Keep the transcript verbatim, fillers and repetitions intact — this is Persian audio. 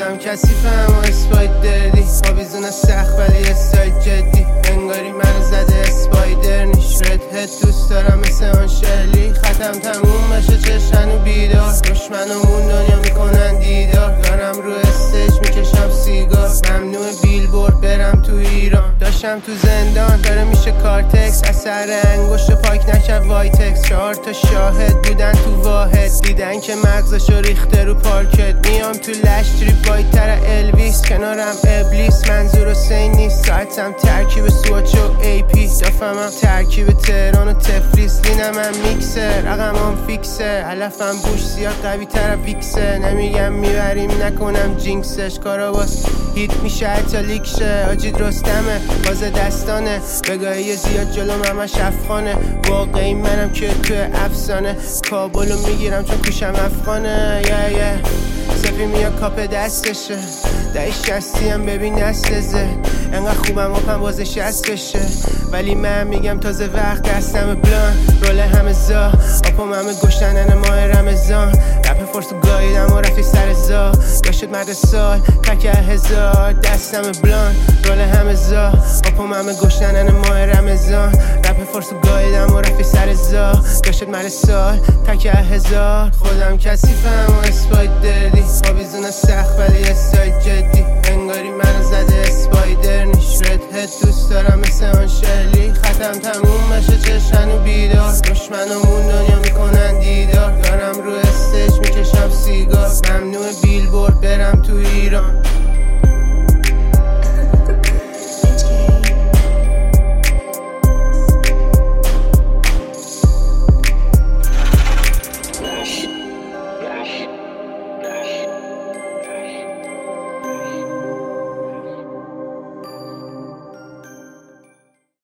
خودم کثیفم و اسپایدردی آویزون سخت ولی استایل جدی انگاری منو زده اسپایدر نیش رد هد دوست دارم مثل آن شلی ختم تموم بشه چشن و بیدار دشمنمون دنیا میکنن دیدار دارم رو استیج میکشم سیگار ممنوع بیلبورد برم تو ایران داشتم تو زندان داره میشه کارتکس اثر انگشت پاک نکرد وایتکس چهار تا شاهد بودن تو واحد دیدن که مغزشو ریخته رو پارکت میام تو لش تریپ وایتر الویس کنارم ابلیس منظور حسین نیست ساعتم ترکیب سوچ و ای پی دفمم ترکیب تهران و تفلیس لینم هم میکسه رقم هم فیکسه علفم بوش زیاد قوی تر ویکسه نمیگم میبریم نکنم جینکسش کارا باز هیت میشه حتی لیکشه آجید رستمه باز دستانه بگاهی زیاد جلوم همش افغانه واقعی منم که تو افسانه کابلو میگیرم چون کوشم افغانه یه یه سفی میاد کاپ دستشه دهی شستی هم ببین نستزه انقدر خوبم اپم بازه شست بشه ولی من میگم تازه وقت دستم بلان رول همه زا اپم همه گشتنن ماه رمضان رپ فرسو گاییدم و رفتی سر زا یا شد مرد سال تکه هزار دستم بلان رول همه زا اپم همه گشتنن ماه رمضان رپ فرسو گاییدم و رفتی سر زا یا شد مرد سال تکه هزار خودم کثیفم و اسپایدردی آویزون سخت ولی استایل جدی انگاری منو زده اسپایدر نیش رد هد دوست دارم مثل آن شلی ختم تموم بشه چشن و بیدار دشمنمون دنیا میکنن دیدار دارم رو استیج میکشم سیگار ممنوع بیلبورد برم تو ایران